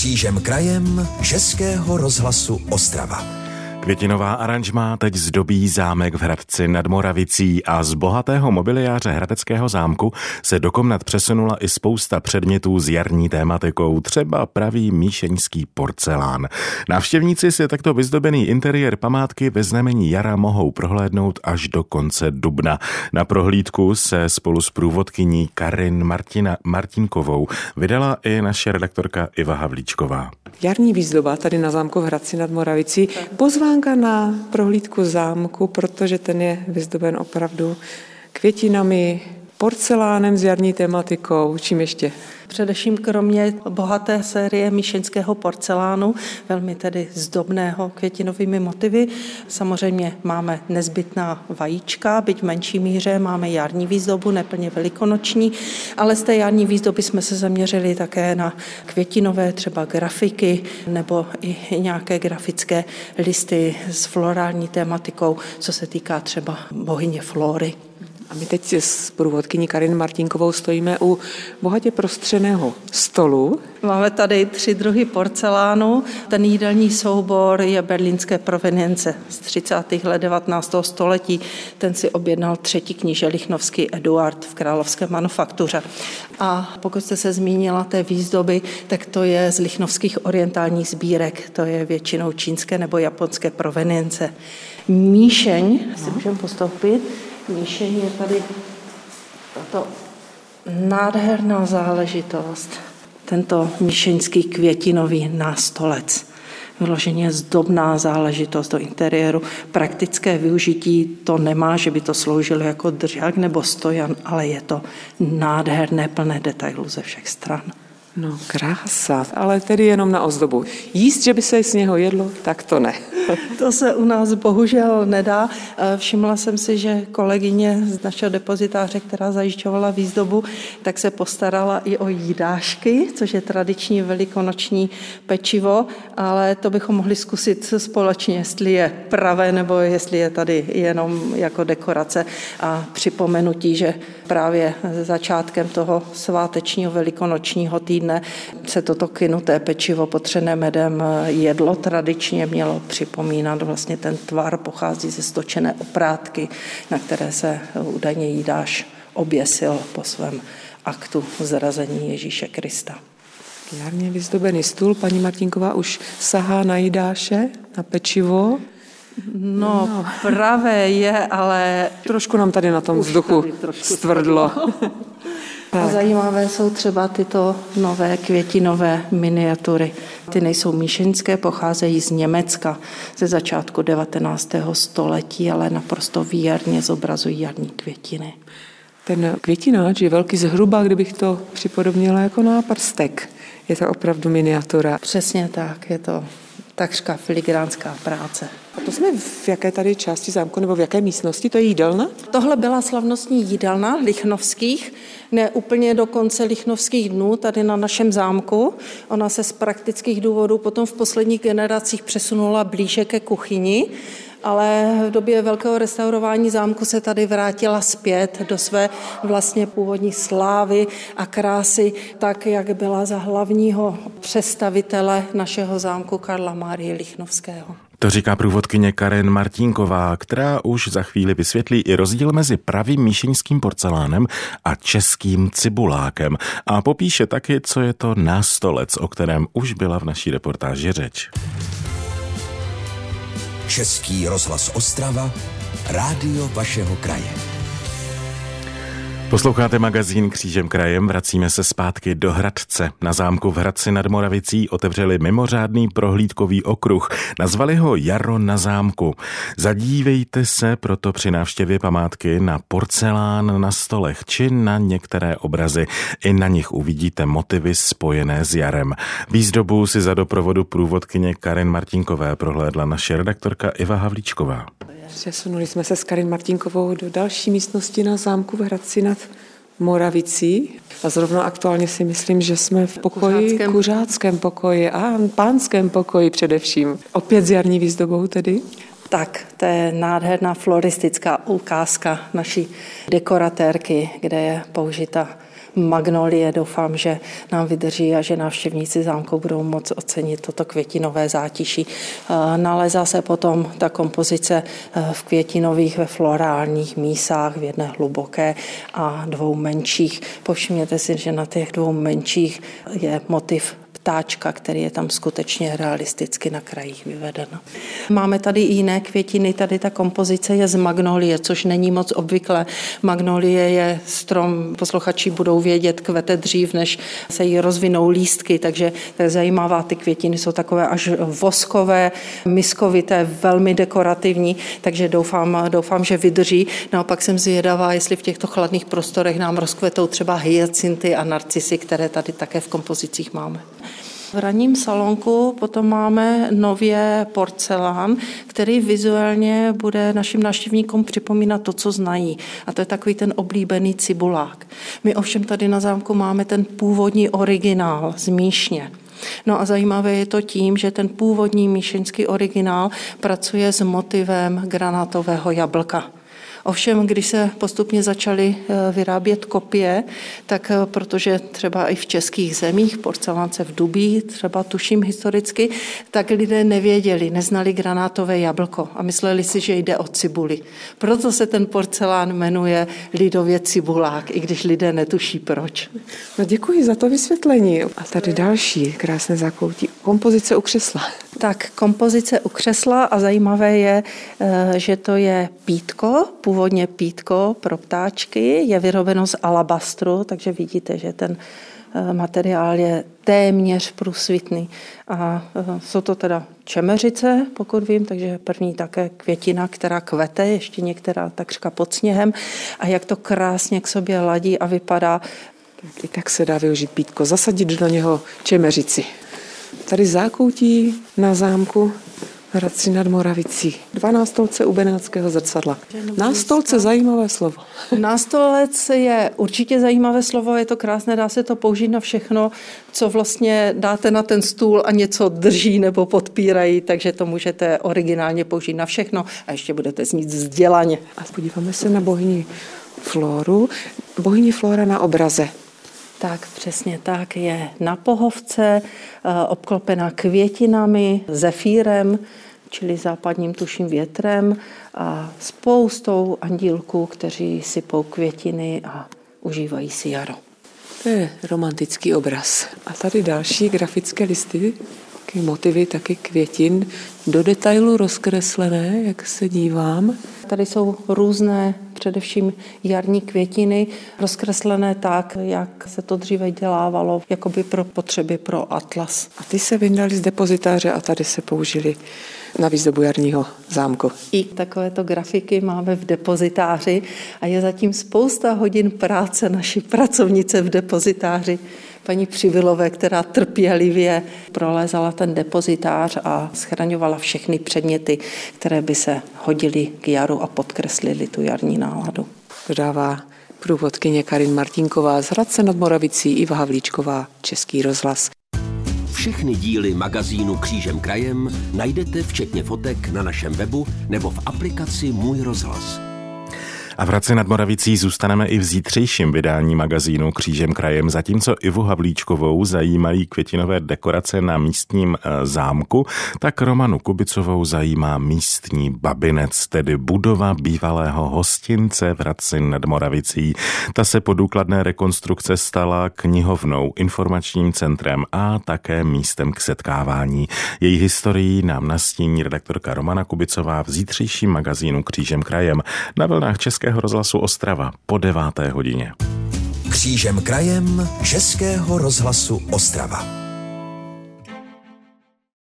Křížem krajem Českého rozhlasu Ostrava. Květinová aranžmá teď zdobí zámek v Hradci nad Moravicí a z bohatého mobiliáře Hradeckého zámku se do komnat přesunula i spousta předmětů s jarní tématikou, třeba pravý míšeňský porcelán. Návštěvníci si takto vyzdobený interiér památky ve znamení jara mohou prohlédnout až do konce dubna. Na prohlídku se spolu s průvodkyní Karin Martinkovou vydala i naše redaktorka Iva Havlíčková. Jarní výzdoba tady na zámku v Hradci nad Moravicí. Pozvánka na prohlídku zámku, protože ten je vyzdoben opravdu květinami, porcelánem s jarní tematikou. Čím ještě? Především kromě bohaté série míšeňského porcelánu, velmi tedy zdobného květinovými motivy. Samozřejmě máme nezbytná vajíčka, byť v menší míře, máme jarní výzdobu, neplně velikonoční, ale z té jarní výzdoby jsme se zaměřili také na květinové třeba grafiky nebo i nějaké grafické listy s florální tematikou, co se týká třeba bohyně Flory. A my teď s průvodkyní Karin Martinkovou stojíme u bohatě prostřeného stolu. Máme tady 3 druhy porcelánu. Ten jídelní soubor je berlínské provenience z 30. let 19. století. Ten si objednal 3. kníže Lichnowský Eduard v Královské manufaktuře. A pokud jste se zmínila té výzdoby, tak to je z lichnowských orientálních sbírek. To je většinou čínské nebo japonské provenience. Míšeň, si můžeme postoupit. Míšeň je tady tato nádherná záležitost. Tento míšeňský květinový nástolec. Vyloženě zdobná záležitost do interiéru. Praktické využití to nemá, že by to sloužilo jako držák nebo stojan, ale je to nádherné, plné detailů ze všech stran. No krása, ale tedy jenom na ozdobu. Jíst, že by se z něho jedlo, tak to ne. To se u nás bohužel nedá. Všimla jsem si, že kolegyně z našeho depozitáře, která zajišťovala výzdobu, tak se postarala i o jídášky, což je tradiční velikonoční pečivo, ale to bychom mohli zkusit společně, jestli je pravé nebo jestli je tady jenom jako dekorace a připomenutí, že právě začátkem toho svátečního velikonočního týdne se toto kynuté pečivo potřené medem jedlo tradičně mělo připomínat. Vlastně ten tvar pochází ze stočené oprátky, na které se údajně jídáš oběsil po svém aktu zrazení Ježíše Krista. Jarně vyzdobený stůl, paní Martinková už sahá na jídáše, na pečivo. No, pravé je, ale trošku nám tady na tom vzduchu stvrdlo. A zajímavé jsou třeba tyto nové květinové miniatury. Ty nejsou míšeňské, pocházejí z Německa ze začátku 19. století, ale naprosto výjarně zobrazují jarní květiny. Ten květináč je velký zhruba, kdybych to připodobnila jako náprstek. Je to opravdu miniatura. Přesně tak, je to takřka filigránská práce. A to jsme v jaké tady části zámku nebo v jaké místnosti? To je jídelna? Tohle byla slavnostní jídelna Lichnovských, ne úplně do konce Lichnovských dnů tady na našem zámku. Ona se z praktických důvodů potom v posledních generacích přesunula blíže ke kuchyni, ale v době velkého restaurování zámku se tady vrátila zpět do své vlastně původní slávy a krásy, tak jak byla za hlavního představitele našeho zámku Karla Márie Lichnovského. To říká průvodkyně Karin Martinková, která už za chvíli vysvětlí i rozdíl mezi pravým míšeňským porcelánem a českým cibulákem a popíše taky, co je to nástolec, o kterém už byla v naší reportáži řeč. Český rozhlas Ostrava, rádio vašeho kraje. Posloucháte magazín Křížem krajem, vracíme se zpátky do Hradce. Na zámku v Hradci nad Moravicí otevřeli mimořádný prohlídkový okruh. Nazvali ho Jaro na zámku. Zadívejte se proto při návštěvě památky na porcelán na stolech či na některé obrazy. I na nich uvidíte motivy spojené s jarem. Výzdobu si za doprovodu průvodkyně Karin Martinkové prohlédla naše redaktorka Iva Havlíčková. Přesunuli jsme se s Karin Martinkovou do další místnosti na zámku v Hradci nad Moravicí. A zrovna aktuálně si myslím, že jsme v pokoji, kuřáckém pokoji a pánském pokoji především. Opět s jarní výzdobou tedy? Tak, to je nádherná floristická ukázka naší dekoratérky, kde je použita magnolie. Doufám, že nám vydrží a že návštěvníci zámku budou moct ocenit toto květinové zátiší. Nalézá se potom ta kompozice v květinových, ve florálních mísách, v jedné hluboké a 2 menších. Povšimněte si, že na těch 2 menších je motiv ptáčka, který je tam skutečně realisticky na krajích vyveden. Máme tady i jiné květiny, tady ta kompozice je z magnolie, což není moc obvyklé. Magnolie je strom, posluchači budou vědět, kvete dřív, než se jí rozvinou lístky, takže to je zajímavá, ty květiny jsou takové až voskové, miskovité, velmi dekorativní, takže doufám, že vydrží. Naopak jsem zvědavá, jestli v těchto chladných prostorech nám rozkvetou třeba hyacinty a narcisy, které tady také v kompozicích máme. V ranním salonku potom máme nově porcelán, který vizuálně bude našim návštěvníkům připomínat to, co znají. A to je takový ten oblíbený cibulák. My ovšem tady na zámku máme ten původní originál z Míšně. No a zajímavé je to tím, že ten původní míšeňský originál pracuje s motivem granátového jablka. Ovšem, když se postupně začaly vyrábět kopie, tak protože třeba i v českých zemích, porcelánce v Dubí, třeba tuším historicky, tak lidé nevěděli, neznali granátové jablko a mysleli si, že jde o cibuli. Proto se ten porcelán jmenuje lidově cibulák, i když lidé netuší proč. No děkuji za to vysvětlení. A tady další krásné zákoutí. Kompozice u křesla. Tak, kompozice u křesla a zajímavé je, že to je pítko, původně pítko pro ptáčky, je vyrobeno z alabastru, takže vidíte, že ten materiál je téměř průsvitný. A jsou to teda čemeřice, pokud vím, takže první také květina, která kvete, ještě některá takřka pod sněhem. A jak to krásně k sobě ladí a vypadá. I tak se dá využít pítko, zasadit do něho čemeřici. Tady zákoutí na zámku v Hradci nad Moravicí. 2 nástolce u Benátského zrcadla. Nástolce, zajímavé slovo. Nástolec je určitě zajímavé slovo, je to krásné, dá se to použít na všechno, co vlastně dáte na ten stůl a něco drží nebo podpírají, takže to můžete originálně použít na všechno a ještě budete znít vzdělaně. A podíváme se na bohyni Floru. Bohyni Flora na obraze. Tak přesně tak, je na pohovce, obklopená květinami, zefírem, čili západním tuším větrem a spoustou andílků, kteří sypou květiny a užívají si jaro. To je romantický obraz. A tady další grafické listy, taky motivy, taky květin, do detailu rozkreslené, jak se dívám. Tady jsou různé, především jarní květiny, rozkreslené tak, jak se to dříve dělávalo, jakoby pro potřeby pro atlas. A ty se vyndaly z depozitáře a tady se použili na výzdobu jarního zámku. I takovéto grafiky máme v depozitáři a je zatím spousta hodin práce naší pracovnice v depozitáři. Paní Přivilové, která trpělivě prolézala ten depozitář a schraňovala všechny předměty, které by se hodily k jaru a podkreslily tu jarní náladu. Dodává průvodkyně Karin Martinková z Hradce nad Moravicí, Iva Havlíčková, Český rozhlas. Všechny díly magazínu Křížem krajem najdete včetně fotek na našem webu nebo v aplikaci Můj rozhlas. A v Hradci nad Moravicí zůstaneme i v zítřejším vydání magazínu Křížem krajem, zatímco Ivu Havlíčkovou zajímají květinové dekorace na místním zámku, tak Romanu Kubicovou zajímá místní Babinec, tedy budova bývalého hostince v Hradci nad Moravicí. Ta se po důkladné rekonstrukce stala knihovnou, informačním centrem a také místem k setkávání. Její historii nám nastíní redaktorka Romana Kubicová v zítřejším magazínu Křížem krajem na vlnách Českého rozhlasu Ostrava po 9. hodině. Křížem krajem Českého rozhlasu Ostrava.